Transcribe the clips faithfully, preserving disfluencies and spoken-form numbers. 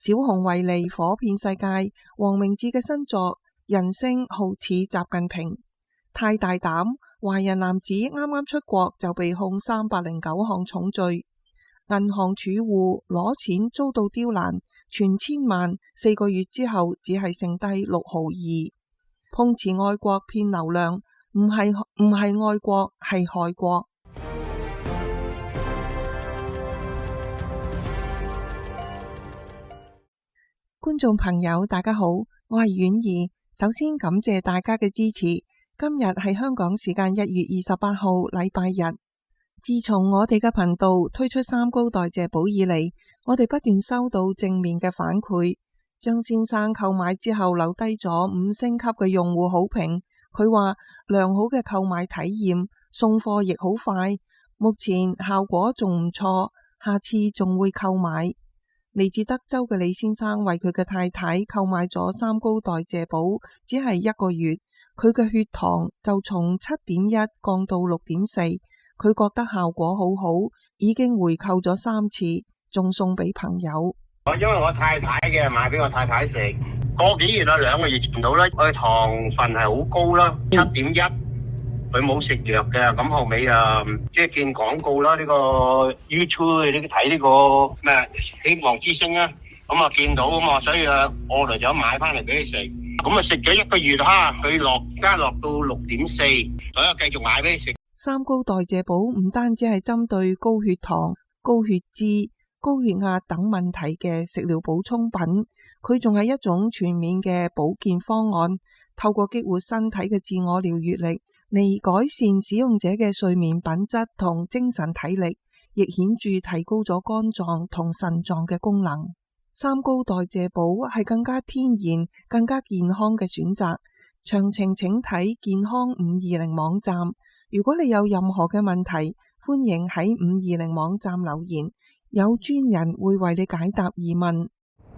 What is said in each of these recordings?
小熊維尼火遍世界，黃明志嘅新作人聲好似習近平，太大膽，華人男子啱啱出國就被控三百零九項重罪，銀行儲戶攞錢遭到刁難，存千萬，四個月之後只係剩低六毫二，碰瓷愛國騙流量，唔係唔係愛國係害國。觀眾朋友大家好，我係婉兒，首先感謝大家嘅支持。今日係香港時間一月二十八號禮拜日。自從我哋嘅頻道推出三高代謝寶以嚟，我哋不斷收到正面嘅反饋。張先生購買之後留低咗五星級嘅用戶好評，佢話良好嘅購買體驗，送貨亦好快，目前效果仲唔錯，下次仲會購買。嚟自德州嘅李先生為佢嘅太太購買咗三高代謝寶，只係一個月，佢嘅血糖就從七點一降到六點四，佢覺得效果好好，已經回購咗三次，仲送俾朋友。 因為我太太嘅買俾我太太食，個幾月啦，兩個月唔到啦，佢糖分係好高啦，七點一。佢冇食藥嘅，咁後尾啊，即係見廣告啦，呢個 YouTube 你睇呢個咩希望之星啊，咁啊見到咁啊，所以啊，我嚟咗買翻嚟俾佢食，咁啊食咗一個月哈，佢落加落到六點四，所以繼續買俾佢食。 三高代謝寶唔單止係針對高血糖、高血脂、高血壓等問題嘅食療補充品，佢仲係一種全面嘅保健方案，透過激活身體嘅自我療愈力，嚟改善使用者嘅睡眠品質同精神體力，亦顯著提高咗肝臟同腎臟嘅功能。三高代謝寶係更加天然、更加健康嘅選擇。詳情請睇健康五二零網站。如果你有任何嘅問題，歡迎喺五二零網站留言，有專人會為你解答疑問。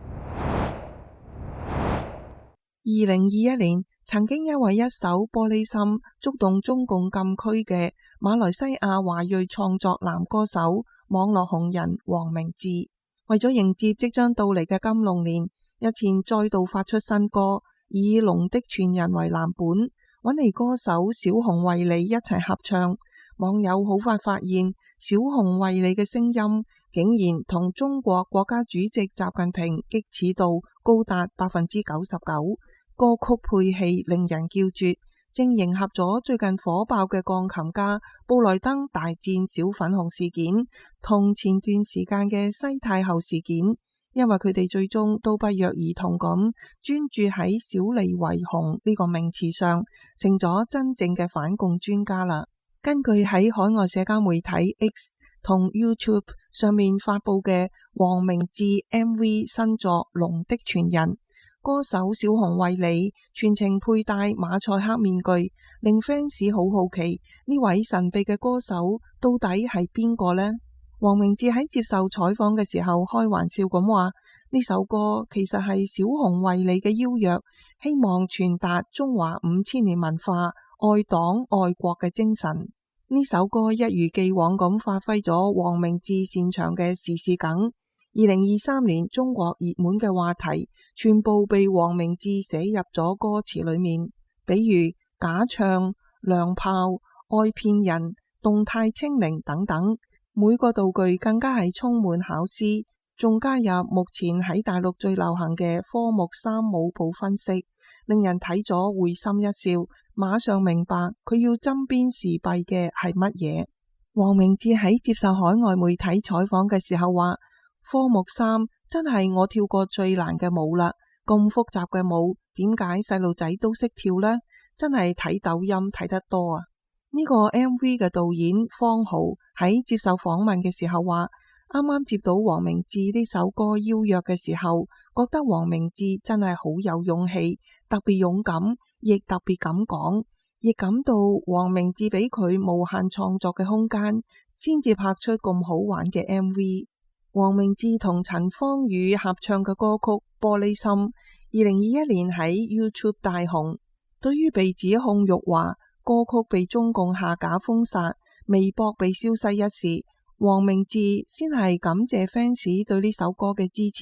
二零二一年，曾經因為一首玻璃心觸動中共禁區嘅馬來西亞華裔創作男歌手、網絡紅人黃明志，為咗迎接即將到嚟嘅金龍年，日前再度發出新歌，以《龍的傳人》為藍本，搵嚟歌手小熊維尼一齊合唱。網友好快發現，小熊維尼嘅聲音竟然同中國國家主席習近平激似度高達百分之九十九。歌曲配器令人叫絕，正迎合咗最近火爆嘅鋼琴家布萊登大戰小粉紅事件，同前段時間嘅西太后事件，因為佢哋最終都不約而同咁專注喺小李維紅呢個名詞上，成咗真正嘅反共專家啦。根據喺海外社交媒體 X 同 YouTube 上面發佈嘅黃明志 M V 新作《龍的傳人》，歌手小熊維尼全程佩戴馬賽克面具，令 fans 好好奇呢位神秘嘅歌手到底係邊個呢？黃明志喺接受採訪嘅時候開玩笑咁話，呢首歌其實係小熊維尼嘅邀約，希望傳達中華五千年文化愛黨愛國嘅精神。呢首歌一如既往咁發揮咗黃明志擅長嘅時事梗。二零二三年中國熱門嘅話題全部被黃明志寫入咗歌詞裏面，比如假唱、娘炮、愛騙人、動態清零等等，每個道具更加係充滿巧思，仲加入目前喺大陸最流行嘅科目三舞步分析，令人睇咗會心一笑，馬上明白佢要針砭時弊嘅係乜嘢。黃明志喺接受海外媒體採訪嘅時候話，科目三真係我跳過最難嘅舞啦，咁複雜嘅舞，點解細路仔都識跳呢？真係睇抖音睇得多啊！呢個 M V 嘅導演方豪喺接受訪問嘅時候話，啱啱接到黃明志呢首歌邀約嘅時候，覺得黃明志真係好有勇氣，特別勇敢，亦特別敢講，亦感到黃明志俾佢無限創作嘅空間，先至拍出咁好玩嘅 M V。黃明志同陳芳語合唱嘅歌曲《玻璃心》，二零二一年喺 YouTube 大紅。對於被指控辱華、歌曲被中共下架封殺、微博被消失一事，黃明志先係感謝 fans 對呢首歌嘅支持，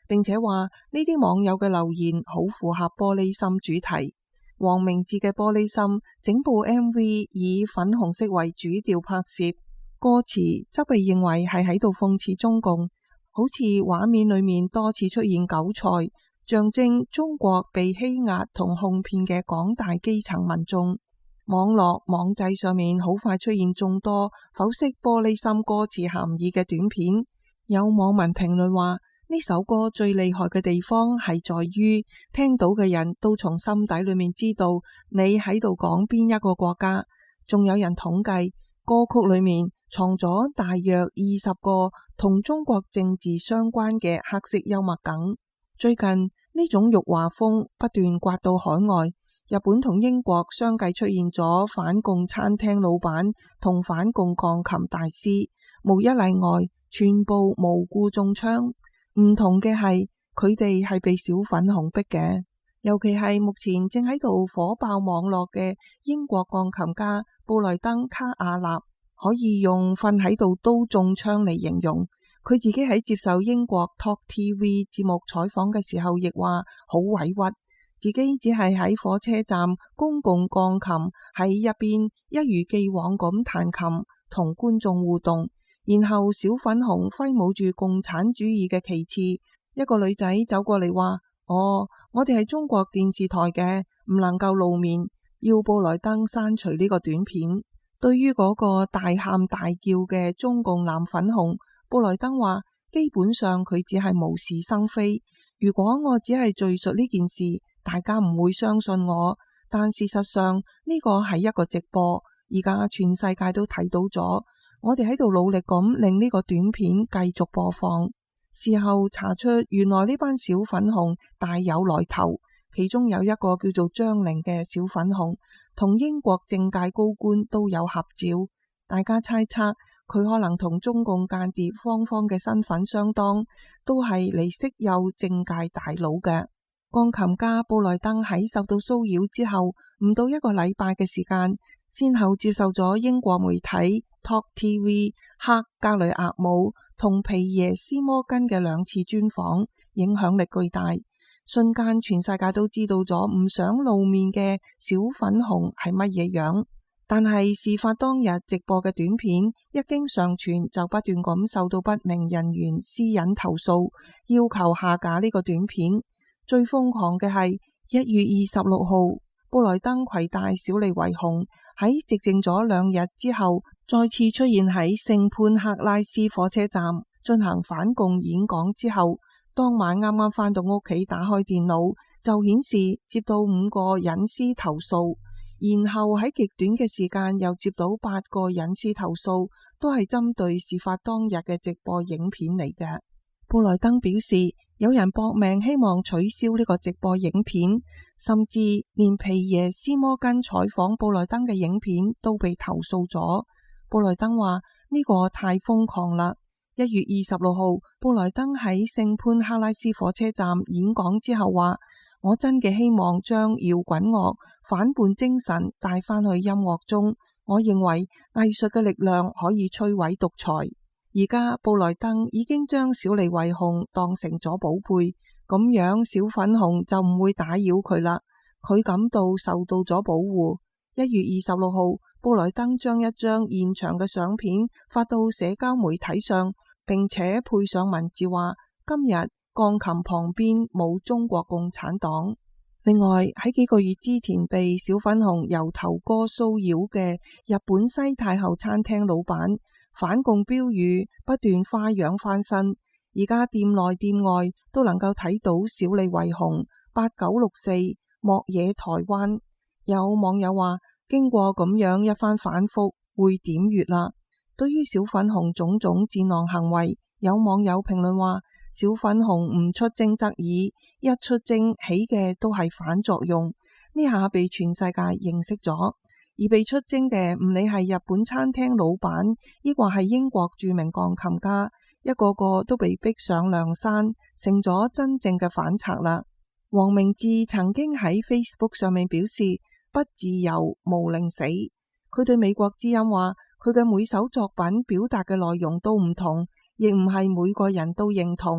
並且話呢啲網友嘅留言好符合玻璃心主題。黃明志嘅玻璃心整部 M V 以粉紅色為主調拍攝，歌詞則被認為係喺度諷刺中共，好似畫面裏面多次出現韭菜，象徵中國被欺壓同哄騙嘅廣大基層民眾。網絡網際上面好快出現眾多剖析玻璃心歌詞含義嘅短片，有網民評論話，呢首歌最厲害嘅地方係在於聽到嘅人都從心底裏面知道你喺度講邊一個國家。仲有人統計歌曲裏面藏咗大約二十個同中國政治相關嘅黑色幽默梗。最近呢種辱華風不斷刮到海外，日本同英國相繼出現咗反共餐廳老闆同反共鋼琴大師，無一例外，全部無故中槍。唔同嘅係，佢哋係被小粉紅逼嘅，尤其係目前正喺度火爆網絡嘅英國鋼琴家布萊登卡亞納，可以用瞓喺度都中槍嚟形容。佢自己喺接受英國 Talk T V 節目採訪嘅時候，亦話好委屈，自己只係喺火車站公共鋼琴喺入邊一如既往咁彈琴同觀眾互動。然後小粉紅揮舞住共產主義嘅旗幟，一個女仔走過嚟話：哦，我哋係中國電視台嘅，唔能夠露面，要布萊登刪除呢個短片。對於嗰個大喊大叫嘅中共藍粉紅，布萊登話：基本上佢只係無事生非。如果我只係敘述呢件事，大家唔會相信我。但事實上呢個係一個直播，而家全世界都睇到咗。我哋喺度努力咁令呢個短片繼續播放。事後查出，原來呢班小粉紅大有來頭，其中有一個叫做張玲嘅小粉紅，同英國政界高官都有合照。大家猜測佢可能同中共間諜芳芳嘅身份相當，都係嚟識誘政界大佬嘅。鋼琴家布萊登喺受到騷擾之後，唔到一個禮拜嘅時間，先後接受咗英國媒體 Talk T V、克格雷厄姆同皮耶斯摩根嘅兩次專訪，影響力巨大。瞬間全世界都知道咗唔想露面嘅小粉紅係乜嘢樣。但係事發當日直播嘅短片一經上傳，就不斷咁受到不明人員私隱投訴，要求下架呢個短片。最瘋狂嘅係一月二十六號，布萊登攜帶小利維雄喺寂靜咗兩日之後，再次出現喺聖潘克拉斯火車站進行反共演講之後，當晚啱啱返到屋企打開電腦，就顯示接到五個隱私投訴，然後喺極短嘅時間又接到八個隱私投訴，都係針對事發當日嘅直播影片嚟嘅。布萊登表示，有人搏命希望取消呢個直播影片，甚至連皮耶斯摩根採訪布萊登嘅影片都被投訴咗。布萊登話呢個太瘋狂啦！一月二十六號，布萊登喺聖潘克拉斯火車站演講之後話：我真嘅希望將搖滾樂反叛精神帶返去音樂中。我認為藝術嘅力量可以摧毀獨裁。而家布萊登已經將小利維雄當成咗寶貝，咁樣小粉紅就唔會打擾佢啦。佢感到受到咗保護。一月二十六號，布萊登將一張現場嘅相片發到社交媒體上，並且配上文字話：今日鋼琴旁邊冇中國共產黨。另外喺幾個月之前被小粉紅由頭歌騷擾嘅日本西太后餐廳老闆，反共標語不斷花樣翻身，而家店內店外都能夠睇到小利維雄八九六四莫野台灣。有網友話，經過咁樣一番反覆，會點閱啦。對於小粉紅種種戰狼行為，有網友評論話，小粉紅唔出征則已，一出征起嘅都係反作用。呢下被全世界認識咗。而被出征嘅唔理係日本餐廳老闆，抑或係英國著名鋼琴家，一個個都被逼上梁山，成咗真正嘅反賊啦。黃明志曾經喺 Facebook 上面表示，不自由無寧死。佢對美國之音話，佢嘅每首作品表達嘅內容都唔同，亦唔係每個人都認同，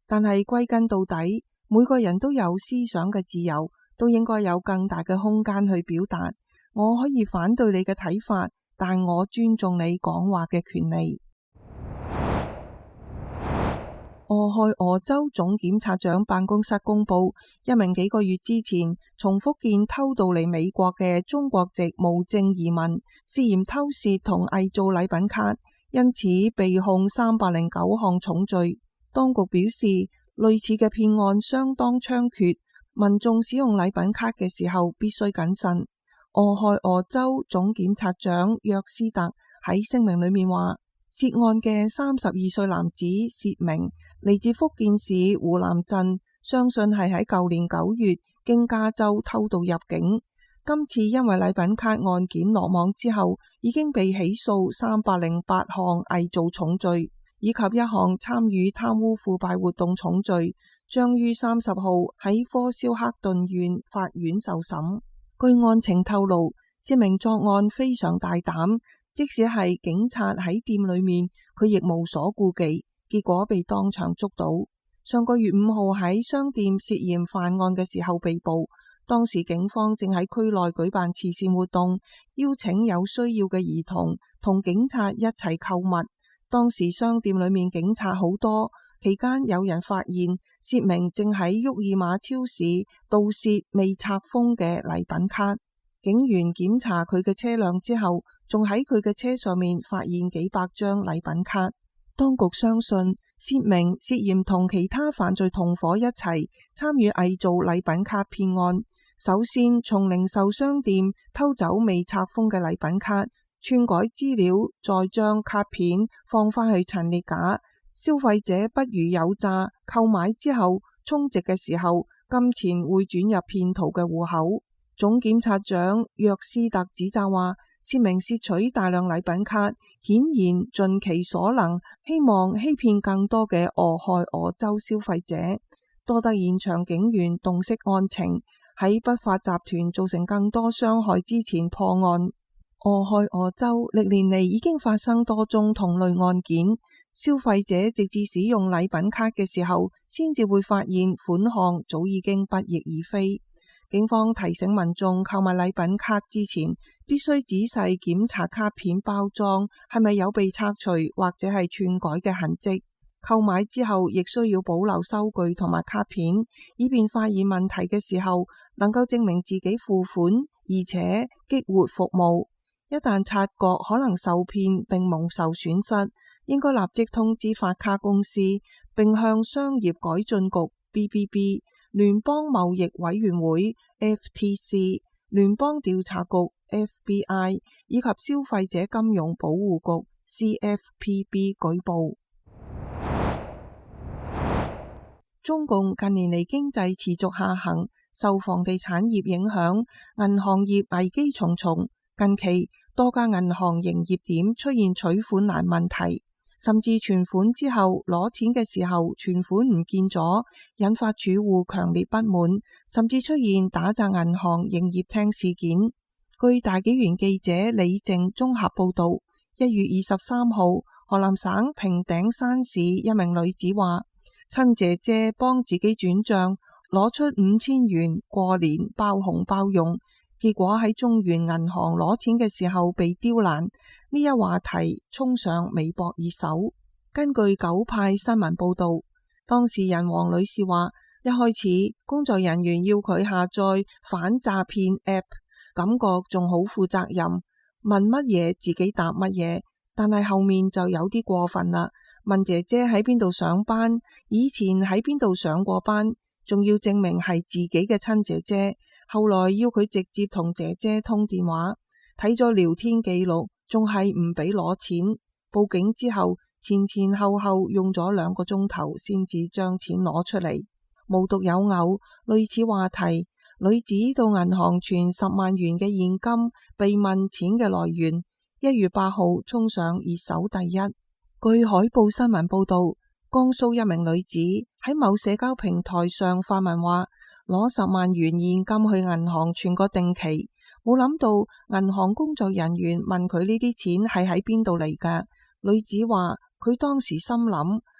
但係歸根到底，每個人都有思想嘅自由，都應該有更大嘅空間去表達。我可以反對你嘅睇法，但我尊重你講話嘅權利。俄亥俄州總檢察長辦公室公佈，一名幾個月之前從福建偷渡嚟美國嘅中國籍無證移民，涉嫌偷竊同偽造禮品卡，因此被控三百零九項重罪。當局表示，類似嘅騙案相當猖獗，民眾使用禮品卡嘅時候必須謹慎。俄亥俄州總檢察長約斯特喺聲明裏面話，涉案嘅三十二歲男子薛明嚟自福建市湖南鎮，相信係喺舊年九月經加州偷渡入境。今次因為禮品卡案件落網之後，已經被起訴三百零八項偽造重罪，以及一項參與貪污腐敗活動重罪，將於三十號喺科肖克頓縣法院受審。據案情透露，薛明作案非常大膽，即使係警察喺店裏面，佢亦無所顧忌，結果被當場捉到。上個月五號喺商店涉嫌犯案嘅時候被捕，當時警方正喺區內舉辦慈善活動，邀請有需要嘅兒童同警察一齊購物。當時商店裏面警察好多，期間有人發現薛明正喺沃爾瑪超市盜竊未拆封嘅禮品卡。警員檢查佢嘅車輛之後，仲喺佢嘅車上面發現幾百張禮品卡。當局相信薛明涉嫌同其他犯罪同夥一齊參與偽造禮品卡騙案。首先從零售商店偷走未拆封嘅禮品卡，篡改資料，再將卡片放返去陳列架。消費者不虞有詐，購買之後充值嘅時候，金錢會轉入騙徒嘅戶口。總檢察長約斯特指責話，薛明竊取大量禮品卡，顯然盡其所能，希望欺騙更多嘅俄亥俄州消費者。多得現場警員洞悉案情，喺不法集團造成更多傷害之前破案。俄亥俄州歷年嚟已經發生多宗同類案件，消費者直至使用禮品卡嘅時候，先至會發現款項早已經不翼而飛。警方提醒民眾購買禮品卡之前，必須仔細檢查卡片包裝係咪有被拆除或者係篡改嘅痕跡。購買之後亦需要保留收據同埋卡片，以便發現問題嘅時候能夠證明自己付款，而且激活服務。一旦察覺可能受騙並蒙受損失，應該立即通知發卡公司，並向商業改進局 B B B、聯邦貿易委員會 F T C、聯邦調查局 F B I 以及消費者金融保護局 C F P B 舉報。中共近年嚟經濟持續下行，受房地產業影響，銀行業危機重重。近期多家銀行營業點出現取款難問題，甚至存款之後攞錢嘅時候存款唔見咗，引發儲戶強烈不滿，甚至出現打砸銀行營業廳事件。據大紀元記者李靜綜合報道，一月二十三號，河南省平頂山市一名女子話，親姐姐幫自己轉賬攞出五千元過年包紅包用，結果喺中原銀行攞錢嘅時候被刁難。呢一話題衝上微博熱搜。根據九派新聞報道，當事人黃女士話，一開始工作人員要佢下載反詐騙 app， 感覺仲好負責任，問乜嘢自己答乜嘢，但係後面就有啲過分啦。問姐姐喺邊度上班，以前喺邊度上過班，仲要證明係自己嘅親姐姐。後來要佢直接同姐姐通電話，睇咗聊天記錄，仲係唔俾攞錢。報警之後，前前後後用咗兩個鐘頭先至將錢攞出嚟。無獨有偶，類似話題，女子到銀行存十萬元嘅現金，被問錢嘅來源，一月八號衝上熱搜第一。據海報新聞報道，江蘇一名女子喺某社交平台上發文話，攞十萬元現金去銀行存個定期，冇諗到銀行工作人員問佢呢啲錢係喺邊度嚟㗎。女子話佢當時心諗，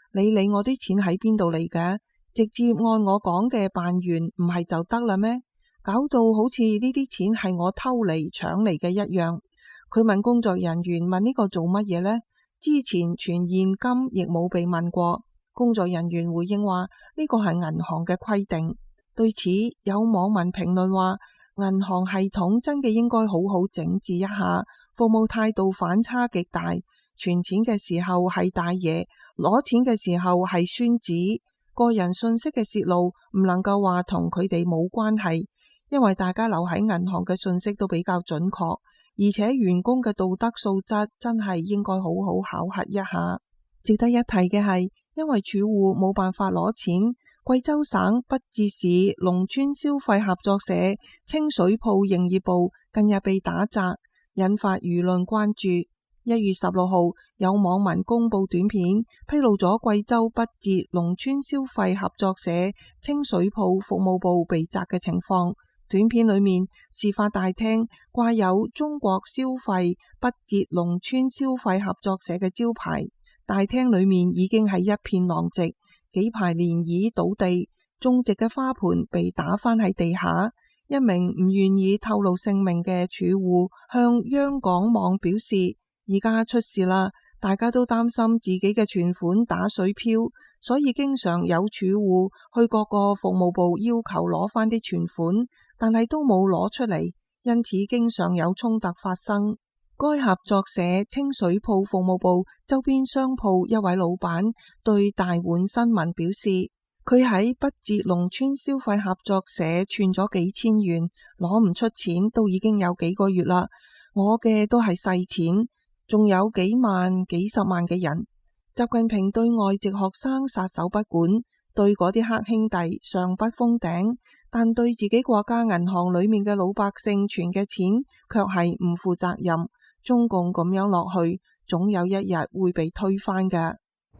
你理我啲錢喺邊度嚟嘅？直接按我講嘅辦完唔係就得啦咩？搞到好似呢啲錢係我偷嚟搶嚟嘅一樣。佢問工作人員，問呢個做乜嘢呢？之前全現金亦冇被問過。工作人員回應話呢個係銀行嘅規定。對此有網民評論話，銀行系統真嘅應該好好整治一下，服務態度反差極大。存錢嘅時候係大爺，攞錢嘅時候係孫子。個人信息嘅洩露唔能夠話同佢哋冇關係，因為大家留喺銀行嘅信息都比較準確，而且員工嘅道德素質真係應該好好考核一下。值得一提嘅係，因為儲戶冇辦法攞錢，貴州省畢志市農村消費合作社清水鋪營業部近日被打砸，引發輿論關注。一月十六號，有網民公布短片，披露咗貴州畢節農村消費合作社清水鋪服務部被砸嘅情況。短片裏面，事發大廳掛有中國消費畢節農村消費合作社嘅招牌，大廳裏面已經係一片狼藉，幾排漣漪倒地，種植嘅花盆被打翻喺地下。一名唔願意透露姓名嘅儲戶向央廣網表示，而家出事啦，大家都擔心自己嘅存款打水漂，所以經常有儲戶去各個服務部要求攞翻啲存款，但係都冇攞出嚟，因此經常有衝突發生。該合作社清水鋪服務部周邊商鋪一位老闆對大碗新聞表示，佢喺畢節農村消費合作社存咗幾千元，攞唔出錢都已經有幾個月啦。我嘅都係細錢，仲有幾萬幾十萬嘅人。習近平對外籍學生撒手不管，對嗰啲黑兄弟上不封頂，但對自己國家銀行裏面嘅老百姓存嘅錢卻係唔負責任。中共咁樣落去，總有一日會被推翻嘅。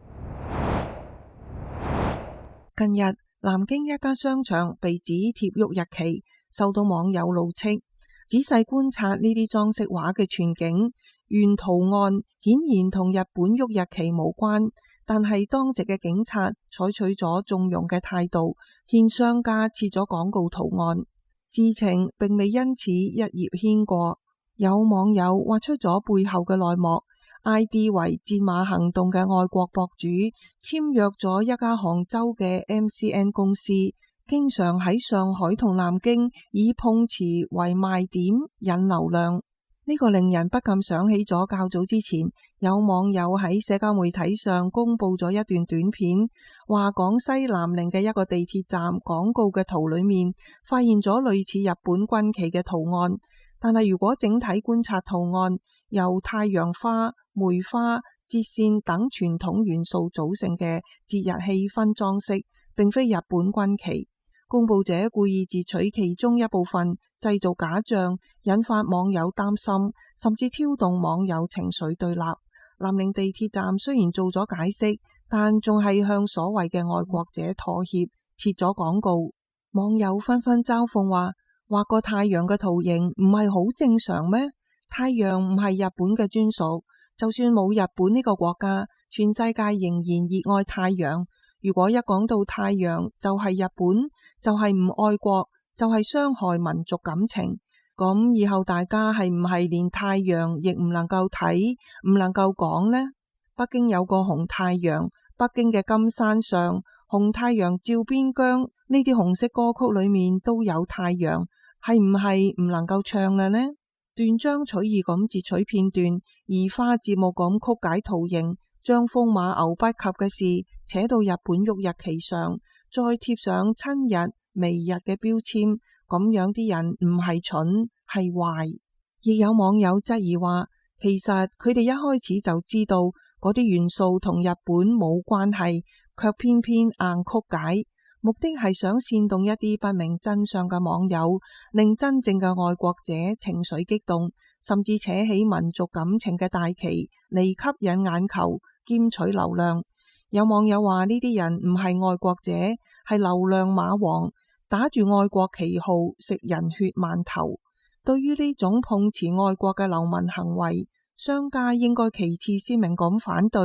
近日，南京一間商場被指貼喐日期，受到網友怒斥。仔細觀察呢啲裝飾畫嘅全景，原圖案顯然同日本喐日期無關，但係當值嘅警察採取咗縱容嘅態度，向商家設咗廣告圖案。事情並未因此一葉牽過。有網友挖出咗背後嘅內幕 ，I D 為戰馬行動嘅愛國博主簽約咗一家杭州嘅 M C N 公司，經常喺上海同南京以碰瓷為賣點引流量。呢個令人不禁想起咗較早之前有網友喺社交媒體上公布咗一段短片，話廣西南寧嘅一個地鐵站廣告嘅圖裏面發現咗類似日本軍旗嘅圖案。但係如果整體觀察圖案，由太陽花、梅花、節線等傳統元素組成嘅節日氣氛裝飾，並非日本軍旗。公布者故意截取其中一部分，製造假象，引發網友擔心，甚至挑動網友情緒對立。南寧地鐵站雖然做咗解釋，但仲係向所謂嘅愛國者妥協，設咗廣告。網友紛紛嘲諷話，畫個太陽嘅圖形唔係好正常咩？太陽唔係日本嘅專屬，就算冇日本呢個國家，全世界仍然熱愛太陽。如果一講到太陽就係日本，就係唔愛國，就係傷害民族感情，咁以後大家係唔係連太陽亦唔能夠睇，唔能夠講呢？北京有個紅太陽，北京嘅金山上，紅太陽照邊疆，呢啲紅色歌曲裏面都有太陽。係唔係唔能夠唱啦呢？斷章取義咁截取片段，移花接木咁曲解圖形，將風馬牛不及嘅事扯到日本喐日期上，再貼上親日、媚日嘅標籤，咁樣啲人唔係蠢係壞。亦有網友質疑話，其實佢哋一開始就知道嗰啲元素同日本冇關係，卻偏偏硬曲解。目的係想煽動一啲不明真相嘅網友，令真正嘅愛國者情緒激動，甚至扯起民族感情嘅大旗嚟吸引眼球，兼取流量。有網友話呢啲人唔係愛國者，係流量馬王，打住愛國旗號食人血饅頭。對於呢種碰瓷愛國嘅流氓行為，商家應該旗幟鮮明咁反對，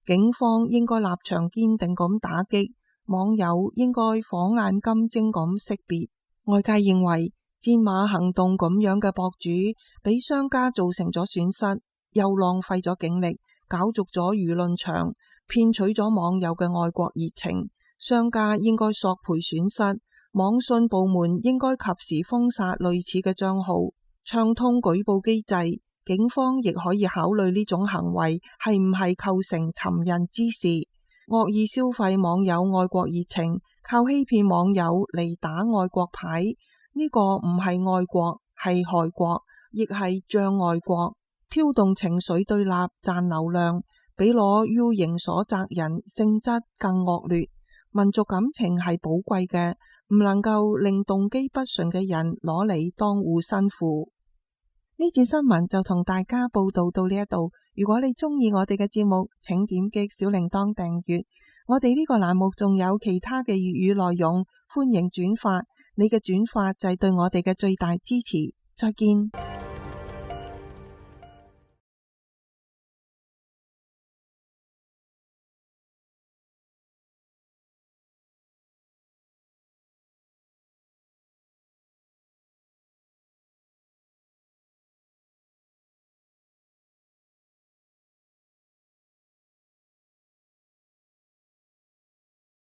警方應該立場堅定咁打擊，網友應該火眼金睛咁識別。外界認為戰馬行動咁樣嘅博主，俾商家造成咗損失，又浪費咗警力，搞濁咗輿論場，騙取咗網友嘅愛國熱情。商家應該索賠損失，網信部門應該及時封殺類似嘅賬號，暢通舉報機制。警方亦可以考慮呢種行為係唔係構成尋釁滋事，惡意消費網友愛國熱情，靠欺騙網友嚟打愛國牌，呢個唔係愛國，係害國，亦係障礙國，挑動情緒對立，賺流量，比攞 U 型所責人性質更惡劣。民族感情係寶貴嘅，唔能夠令動機不純嘅人攞嚟當護身符。呢節新聞就同大家報道到呢一度。如果你鍾意我哋嘅節目，請點擊小鈴鐺訂閱。我哋呢個欄目仲有其他嘅粵語內容，歡迎轉發。你嘅轉發就係對我哋嘅最大支持。再見。